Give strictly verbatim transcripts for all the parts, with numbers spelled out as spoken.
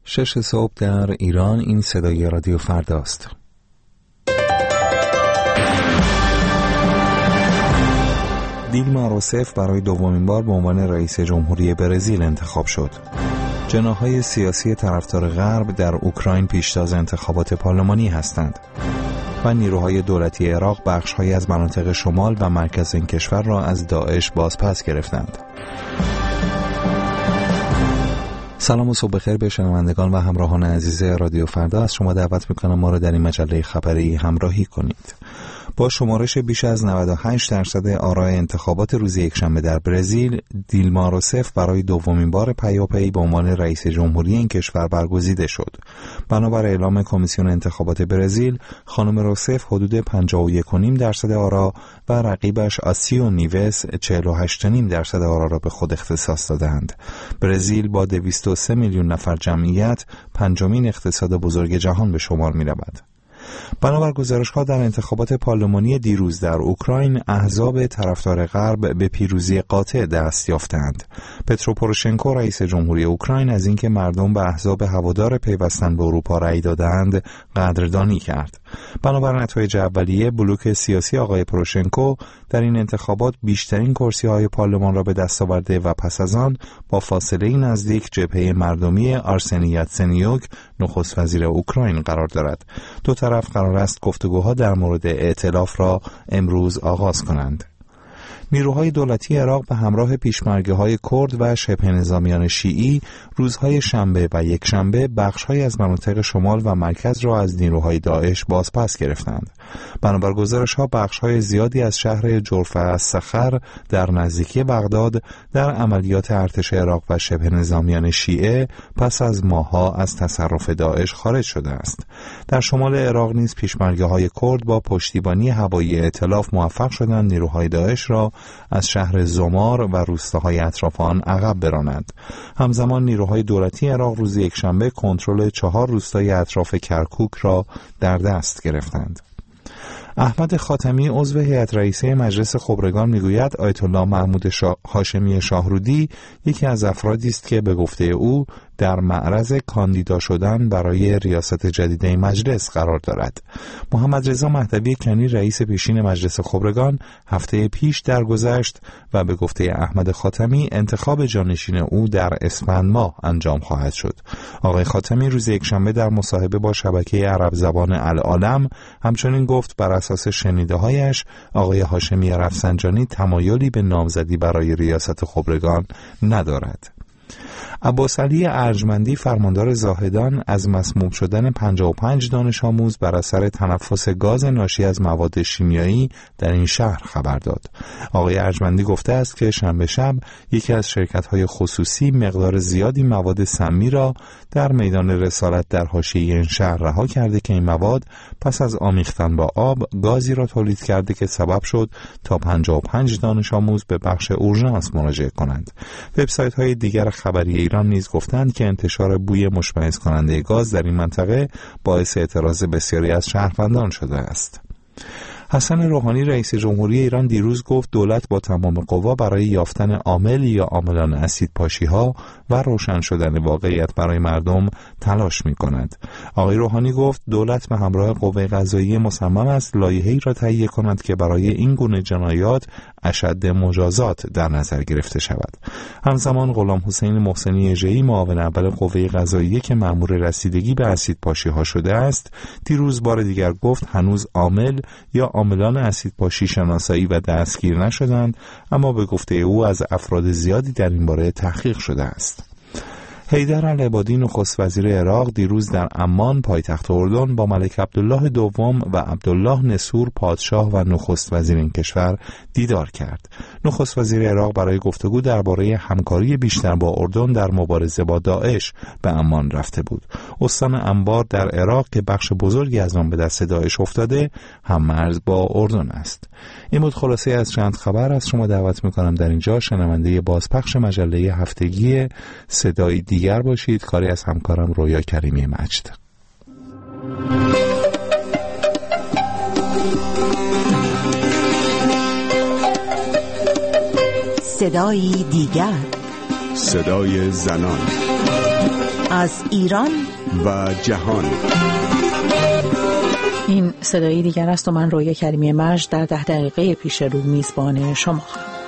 شش صبح در ایران. این صدای رادیو فرداست. دیلما روسف برای دومین بار به عنوان رئیس جمهوری برزیل انتخاب شد. جناح‌های سیاسی طرفدار غرب در اوکراین پیشتاز انتخابات پارلمانی هستند و نیروهای دولتی عراق بخش‌هایی از مناطق شمال و مرکز این کشور را از داعش بازپس گرفتند. سلام و صبح بخیر به شنوندگان و همراهان عزیز رادیو فردا. از شما دعوت میکنم ما را در این مجله خبری همراهی کنید. با شمارش بیش از نود و هشت درصد آرای انتخابات روز یکشنبه در برزیل، دیلما روسف برای دومین بار پیاپی به عنوان رئیس جمهوری این کشور برگزیده شد. بنابر اعلام کمیسیون انتخابات برزیل، خانم روسف حدود پنجاه و یک و نیم درصد آرا و رقیبش آسیو نیوس چهل و هشت و نیم درصد آرا را به خود اختصاص دادند. برزیل با دویست و سه میلیون نفر جمعیت پنجمین اقتصاد بزرگ جهان به شمار می‌رود. بنابر گزارش‌ها در انتخابات پارلمانی دیروز در اوکراین، احزاب طرفدار غرب به پیروزی قاطع دست یافتند. پترو پوروشنکو رئیس جمهوری اوکراین از اینکه مردم به احزاب هوادار پیوستن به اروپا رأی دادند قدردانی کرد. بنابر نتایج اولیه، بلوک سیاسی آقای پوروشنکو در این انتخابات بیشترین کرسی‌های پارلمان را به دست آورده و پس از آن با فاصله نزدیک جبهه مردمی آرسنی یاتسنیوک نخست وزیر اوکراین قرار دارد. دو طرف قرار است گفتگوها در مورد ائتلاف را امروز آغاز کنند. نیروهای دولتی عراق به همراه پیشمرگه‌های کرد و شبه نظامیان شیعی روزهای شنبه و یکشنبه بخش‌هایی از مناطق شمال و مرکز را از نیروهای داعش بازپس گرفتند. بنابر گزارش‌ها بخش‌های زیادی از شهر جرفه الصخر در نزدیکی بغداد در عملیات ارتش عراق و شبه نظامیان شیعه پس از ماه‌ها از تصرف داعش خارج شده است. در شمال عراق نیز پیشمرگه‌های کرد با پشتیبانی هوایی ائتلاف موفق شدند نیروهای داعش را از شهر زمار و روستاهای اطراف آن عقب برانند. همزمان نیروهای دولتی عراق روز یکشنبه کنترل چهار روستای اطراف کرکوک را در دست گرفتند. احمد خاتمی عضو هیئت رئیسه مجلس خبرگان میگوید آیت الله محمود شا... هاشمی شاهرودی یکی از افرادی است که به گفته او در معرض کاندیدا شدن برای ریاست جدید مجلس قرار دارد. محمد رضا مهدوی کنی رئیس پیشین مجلس خبرگان هفته پیش درگذشت و به گفته احمد خاتمی انتخاب جانشین او در اسفند ماه انجام خواهد شد. آقای خاتمی روز یکشنبه در مصاحبه با شبکه عرب زبان العالم همچنین گفت بر اساس شنیده‌هایش آقای هاشمی رفسنجانی تمایلی به نامزدی برای ریاست خبرگان ندارد. عباس علی ارجمندی فرماندار زاهدان از مسموم شدن پنجاه و پنج دانش آموز بر اثر تنفس گاز ناشی از مواد شیمیایی در این شهر خبر داد. آقای ارجمندی گفته است که شنبه شب یکی از شرکت‌های خصوصی مقدار زیادی مواد سمی را در میدان رسالت در حاشیه این شهر رها کرده که این مواد پس از آمیختن با آب گازی را تولید کرده که سبب شد تا پنجاه و پنج دانش آموز به بخش اورژانس مراجعه کنند. وبسایت‌های دیگر خبری ایران نیز گفتند که انتشار بوی مشمئز کننده گاز در این منطقه باعث اعتراض بسیاری از شهروندان شده است. حسن روحانی رئیس جمهوری ایران دیروز گفت دولت با تمام قوا برای یافتن عامل یا عاملان اسیدپاشی‌ها و روشن شدن واقعیت برای مردم تلاش می‌کند. آقای روحانی گفت دولت به همراه قوه قضاییه مصمم است لایحه‌ای را تهیه کند که برای این گونه جنایات اشد مجازات در نظر گرفته شود. همزمان غلام حسین محسنی اژه‌ای معاون اول قوه قضاییه که مأمور رسیدگی به اسیدپاشی‌ها شده است، دیروز بار دیگر گفت هنوز عامل یا عاملان اسیدپاشی شناسایی و دستگیر نشدند، اما به گفته او از افراد زیادی در این باره تحقیق شده است. حیدر العبادی نخست وزیر عراق دیروز در عمان پایتخت اردن با ملک عبدالله دوم و عبدالله نصور پادشاه و نخست وزیر این کشور دیدار کرد. نخست وزیر عراق برای گفتگو درباره همکاری بیشتر با اردن در مبارزه با داعش به عمان رفته بود. استان انبار در عراق که بخش بزرگی از آن به دست داعش افتاده هم مرز با اردن است. این بود خلاصه از چند خبر. از شما دعوت میکنم در اینجا شنونده بازپخش مجله هفتگی صدای دیگر باشید. کاری از همکارم رویا کریمی مجد. صدای دیگر، صدای زنان. از ایران و جهان. این صدایی دیگر است و من رویا کریمی مجد در ده دقیقه پیش رو میزبان شما.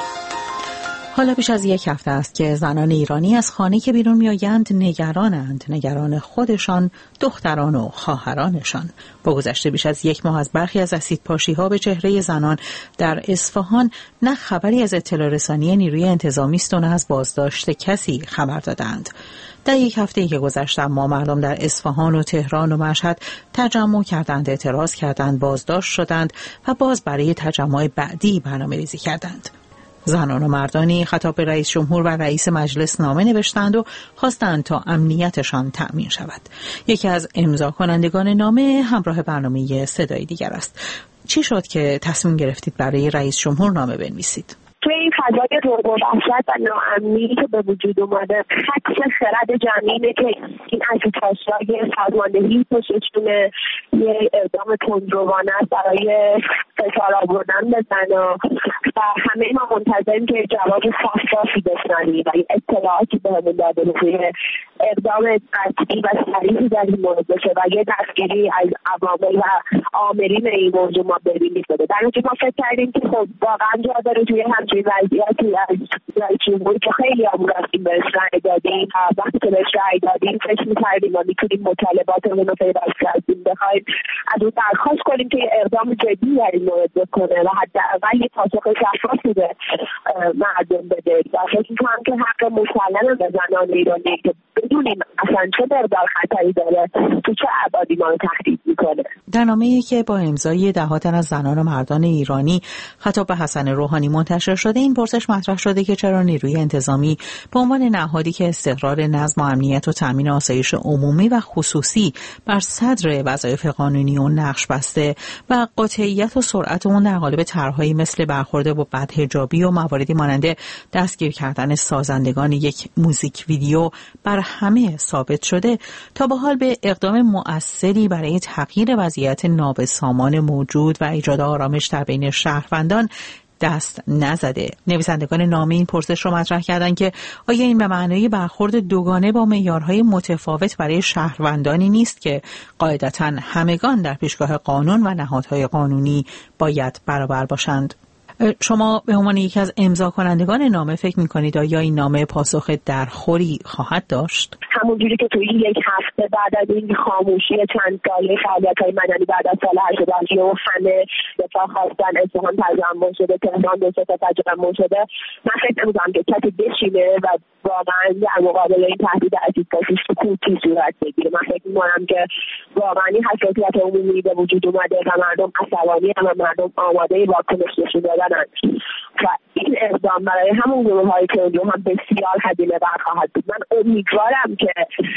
حالا بیش از یک هفته است که زنان ایرانی از خانه که بیرون میآیند نگرانند، نگران خودشان، دختران و خواهرانشان. با گذشته بیش از یک ماه از برخی از اسیدپاشی‌ها به چهره زنان در اصفهان نه خبری از اطلاع رسانی نیروی انتظامی است و نه از بازداشت کسی خبر دادند. در یک هفته‌ای که گذشت اما مردم در اصفهان و تهران و مشهد تجمع کردند، اعتراض کردند، بازداشت شدند و باز برای تجمع بعدی برنامه‌ریزی کردند. زنان و مردانی خطاب به رئیس جمهور و رئیس مجلس نامه نوشتند و خواستند تا امنیتشان تأمین شود. یکی از امضا کنندگان نامه همراه برنامه صدای دیگر است. چی شد که تصمیم گرفتید برای رئیس جمهور نامه بنویسید؟ توی این فضای رعب و وحشت و ناامنی که به وجود اومده، حدس خرد جمعی اینه که این اسیدپاشی‌های سازماندهی پشتشونه یه اقدام تندروانه است برای فشار آوردن به زن‌ها و همه ما منتظریم که جواب شفافی بشنویم و اطلاعاتی بهمون داده بشه، اقدام قطعی و صریحی در این مورد بشه و یه دستگیری از عوامل و عاملین این موضوع ما ببینیم بده. در نتیجه ما فکر کردیم که خب واقعا جا داره توی همچین وضعیتی از رئیس جمهوری که خیلی هم رفتیم بهش رأی دادیم و وقتی که بهش رأی دادیم فکر می‌کردیم ما میتونیم مطالباتمون رو پیوست کردیم بخوایم از اون درخواست کنیم که اقدام جدی در این مورد بکنه و حداقل یه پاسخ شفافی به مردم بده. و فکر می‌کنم که حق مسلم به زنان ایرانی که بدونیم اصلا چه مقدار خطری داره، تو چه ابعادی ما رو تهدید میکنه. در نامه‌ای که با امضای ده‌ها تن از زنان و مردان ایرانی خطاب به حسن روحانی منتشر شده، این پرسش مطرح شده که چرا نیروی انتظامی به عنوان نهادی که استقرار نظم و امنیت و تامین آسایش عمومی و خصوصی بر صدر وظایف قانونی و نقش بسته و قاطعیت و سرعت اون در قالب طرح‌هایی مثل برخورد با بدحجابی و مواردی مانند دستگیر کردن سازندگان یک موزیک ویدیو بر همه ثابت شده، تا به حال به اقدام مؤثری برای تغییر وضعیت نابسامان موجود و ایجاد آرامش در بین شهروندان دست نزده. نویسندگان نامه این پرسش رو مطرح کردند که آیا این به معنای برخورد دوگانه با معیارهای متفاوت برای شهروندانی نیست که قاعدتاً همگان در پیشگاه قانون و نهادهای قانونی باید برابر باشند؟ شما به عنوان یکی از امضا کنندگان نامه فکر می‌کنید آیا این نامه پاسخ درخوری خواهد داشت؟ همونجوری که توی این یک هفته بعد از این خاموشی چند ساله فعالیت‌های مدنی بعد از سال هشتاد و هشت و همه دفاع خواستن، اصفهان تجمع شده، تهران دو سه تا تجمع شده، من فکر نمی‌کنم که کسی بشینه و واقعا در مقابل این تهدید اسیدپاشی سکوتی صورت بگیره. من فکر می‌کنم که واقعا این حساسیت عمومی به وجود اومده و مردم عصبانی و مردم آماده واکنش نشون دادن و این اقدام برای همون گروه‌هایی که اونجا هم بسیار هزینه بر خواهد بود. من امیدوارم که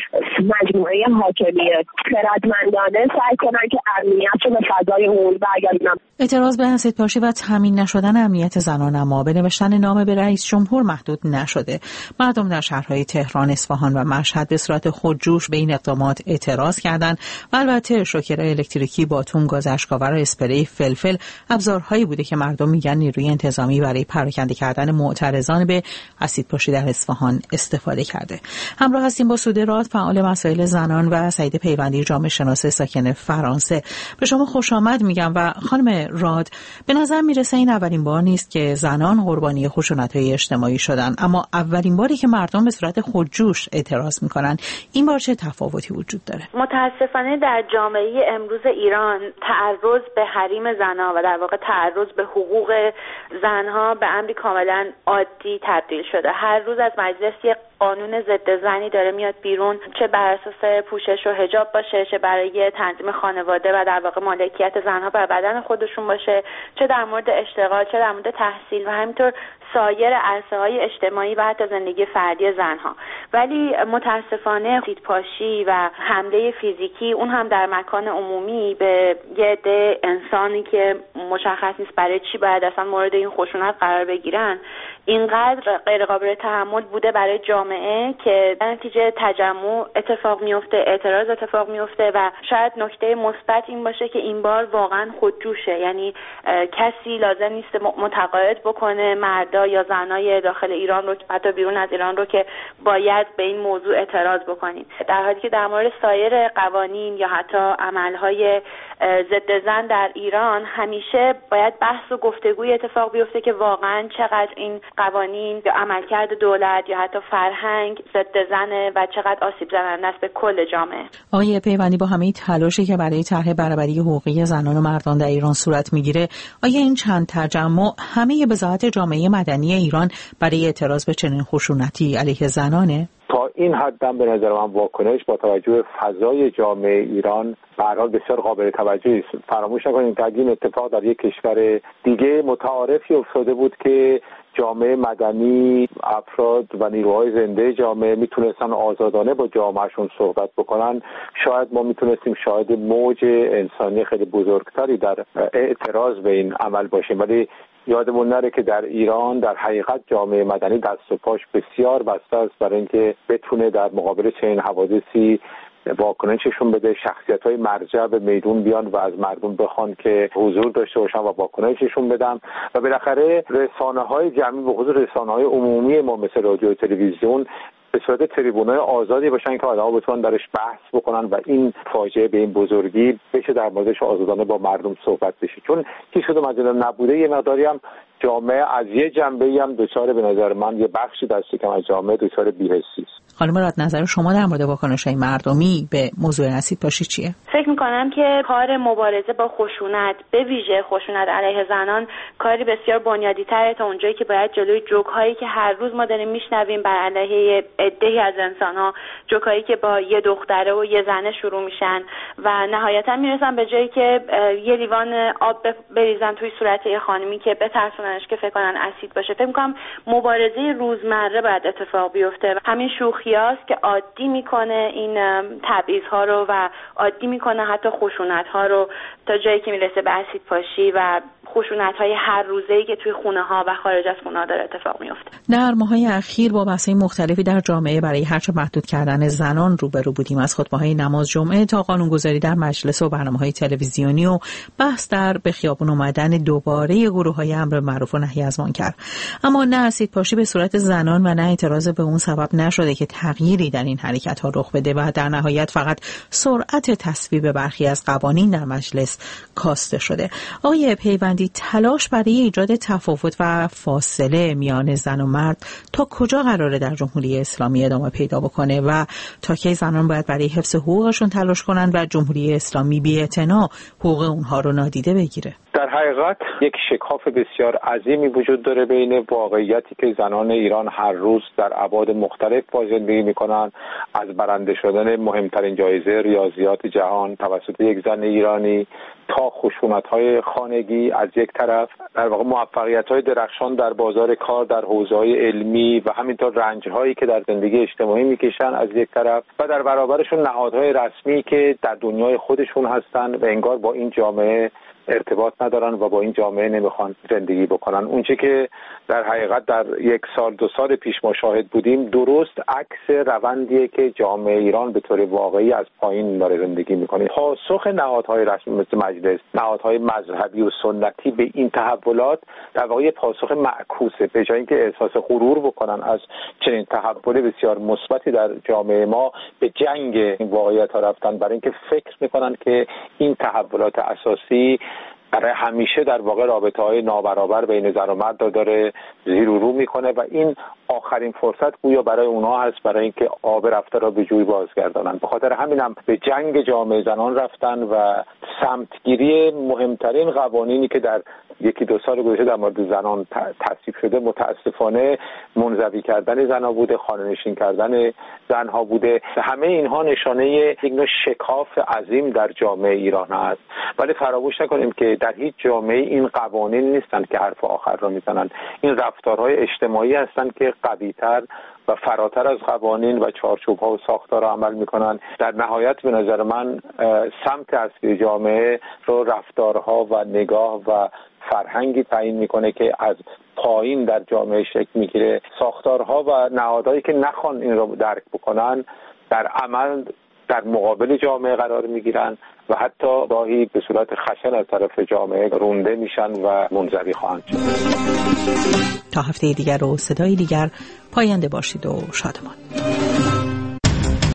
مجموعه حاکمیت خردمندانه سعی کنن که امنیت رو به فضای عمومی برگردونن. اعتراض به اسیدپاشی و تامین نشدن امنیت زنان اما به نوشتن نامه به رئیس جمهور محدود نشده. مردم در شهرهای تهران، اصفهان و مشهد به صورت خودجوش به این اقدامات اعتراض کردند و البته شوکرهای الکتریکی، باتون، گاز اشک‌آور و اسپری فلفل ابزارهایی بوده که مردم میگن نیروی انتظامی برای پراکنده کردن معترضان به اسیدپاشی در اصفهان استفاده کرده. همراه هستیم با سوده راد، فعال مسائل زنان، و سعید پیوندی، جامعه شناس ساکن فرانسه. به شما خوش آمد میگم. و خانم راد، به نظر میرسه این اولین بار نیست که زنان قربانی خشونت‌های اجتماعی شدن، اما اولین باری که مردم به صورت خودجوش اعتراض میکنن. این بار چه تفاوتی وجود داره؟ متاسفانه در جامعه امروز ایران تعرض به حریم زنها و در واقع تعرض به حقوق زنها به امری کاملا عادی تبدیل شده. هر روز از مجلس یک قانون ضد زنی داره میاد بیرون، چه بر اساس پوشش و حجاب باشه، چه برای تنظیم خانواده و در واقع مالکیت زنها بر بدن خودشون باشه، چه در مورد اشتغال، چه در مورد تحصیل و همینطور سایر عرصه‌های اجتماعی و حتی زندگی فردی زنها. ولی متاسفانه اسیدپاشی و حمله فیزیکی، اون هم در مکان عمومی، به یه عده انسانی که مشخص نیست برای چی باید اصلا مورد این خشونت قرار بگیرن، اینقدر غیر قابل تحمل بوده برای جامعه که در نتیجه تجمع اتفاق میفته، اعتراض اتفاق میفته و شاید نکته مثبت این باشه که این بار واقعا خودجوشه، یعنی کسی لازم نیست متقاعد بکنه مردا یا زنای داخل ایران رو، حتی بیرون از ایران رو، که باید به این موضوع اعتراض بکنید، در حالی که در مورد سایر قوانین یا حتی عملهای ضد زن در ایران همیشه باید بحث و گفتگوی اتفاق بیفته که واقعا چقدر این قوانین یا عملکرد دولت یا حتی فرهنگ ضد زنه و چقدر آسیب زننده است به کل جامعه. آقای پیوندی، با همه تلاشی که برای طرح برابری حقوقی زنان و مردان در ایران صورت میگیره، آیا این چند تجمع همه بضاعت جامعه مدنی ایران برای اعتراض به چنین خشونتی علیه زنانه؟ تا این حدم به نظر من واکنش با توجه به فضای جامعه ایران به هر حال بسیار قابل توجهی است. فراموش نکنید که این اتفاق در یک کشور دیگه متعارفی افتاده بود که جامعه مدنی، افراد و نیروهای زنده جامعه میتونستن آزادانه با جامعهشون صحبت بکنن. شاید ما میتونستیم شاهد موج انسانی خیلی بزرگتری در اعتراض به این عمل باشیم، ولی یادمون نره که در ایران در حقیقت جامعه مدنی دست و پاش بسیار بسته است برای اینکه بتونه در مقابل چنین حوادثی واکنششون بده. شخصیت‌های مرجع به میدون بیان و از مردم بخوان که حضور داشته باشن و واکنششون بدن و بالاخره رسانه‌های جمعی، به خصوص رسانه‌های عمومی ما مثل رادیو و تلویزیون، به صورت تریبونای آزادی باشن که آدم‌ها بتونن درش بحث بکنن و این فاجعه به این بزرگی بشه در موردش آزادانه با مردم صحبت بشه. چون هیچ کدوم از اینا نبوده، یه مقداری هم جامعه از یه جنبه‌ای هم دچار، به نظر من یه بخشی دستی که از جامعه دچار بی‌حسی است. خانم راد، نظر شما در مورد واکنش‌های مردمی به موضوع اسید پاشی چیه؟ فکر می‌کنم که کار مبارزه با خشونت، به ویژه خشونت علیه زنان، کاری بسیار بنیادی‌تره تا اونجایی که باید جلوی جوک‌هایی که هر روز ما داریم میشنویم بر علیه عده‌ای از انسان‌ها، جوک‌هایی که با یه دختره و یه زنه شروع میشن و نهایتاً میرسن به جایی که یه لیوان آب بریزن توی صورت یه خانمی که بترسوننش که فکر کنن اسید باشه. فکر می‌کنم مبارزه روزمره باید اتفاق بیفته. همین شوخیاست که عادی میکنه این تبعیض‌ها رو و عادی میکنه حتی خشونت‌ها رو تا جایی که میرسه به اسید پاشی و خشونت‌های هر روزه‌ای که توی خونه‌ها و خارج از خونه‌ها داره اتفاق میفته. در ماه‌های اخیر با بحث‌های مختلفی در جامعه برای هرچه محدود کردن زنان روبرو بودیم، از خطبه‌های نماز جمعه تا قانونگذاری در مجلس و برنامه‌های تلویزیونی و بحث در به خیابون اومدن دوباره گروه‌های امر معروف و نهی از منکر. اما نه اسید پاشی به صورت زنان و نه اعتراض به اون سبب نشده که تغییری در این حرکت‌ها رخ بده و در نهایت فقط سرعت تصویب برخی از قوانین در مجلس کاسته شده. آقای پیوندی، تلاش برای ایجاد تفاوت و فاصله میان زن و مرد تا کجا قراره در جمهوری اسلامی ادامه پیدا بکنه و تا کی زنان باید برای حفظ حقوقشون تلاش کنن و جمهوری اسلامی بی‌اعتنا حقوق اونها رو نادیده بگیره؟ در حقیقت یک شکاف بسیار عظیمی وجود داره بین واقعیتی که زنان ایران هر روز در ابعاد مختلف با زندگی میکنن، از برنده شدن مهمترین جایزه ریاضیات جهان توسط یک زن ایرانی تا خشونت‌های خانگی از یک طرف، در واقع موفقیت‌های درخشان در بازار کار در حوزه‌های علمی و همینطور رنج‌هایی که در زندگی اجتماعی میکشن از یک طرف، و در برابرشون نهادهای رسمی که در دنیای خودشون هستن و انگار با این جامعه ارتباط ندارن و با این جامعه نمیخوان زندگی بکنن. اونچه که در حقیقت در یک سال دو سال پیش ما شاهد بودیم درست عکس روندیه که جامعه ایران به طور واقعی از پایین داره زندگی میکنه. پاسخ نهادهای رسمی مثل مجلس، نهادهای مذهبی و سنتی به این تحولات در واقع پاسخ معکوسه. به جای اینکه احساس غرور بکنن از چنین تحول بسیار مثبتی در جامعه ما، به جنگ این واقعیت‌ها رفتن، برای اینکه فکر میکنن که این تحولات اساسی برای همیشه در واقع رابطه‌های نابرابر بین زن و مرد داره زیر و رو میکنه و این آخرین فرصت گویا برای اونها هست برای اینکه آب رفته را به جوی بازگردانن. به خاطر همین هم به جنگ جامعه زنان رفتن و سمتگیری مهمترین قوانینی که در یکی دو سال گذشته در مورد زنان تصویب شده متاسفانه منزوی کردن زنها بوده، خانه‌نشین کردن زنها بوده. همه اینها نشانه یک نوع شکاف عظیم در جامعه ایران است. ولی فراموش نکنیم که در هیچ جامعه این قوانین نیستند که حرف آخر را میزنند. این رفتارهای اجتماعی هستند که قوی‌تر و فراتر از قوانین و چارچوب‌ها و ساختارها عمل می‌کنند. در نهایت به نظر من سمت اصلی جامعه رو رفتارها و نگاه و فرهنگی تعیین میکنه که از پایین در جامعه شکل میگیره. ساختارها و نهادهایی که نخوان این رو درک بکنن در عمل در مقابل جامعه قرار میگیرن و حتی گاهی به صورت خشن از طرف جامعه رونده میشن و منزوی خواهند شد. تا هفته دیگر و صدای دیگر پاینده باشید و شادمان.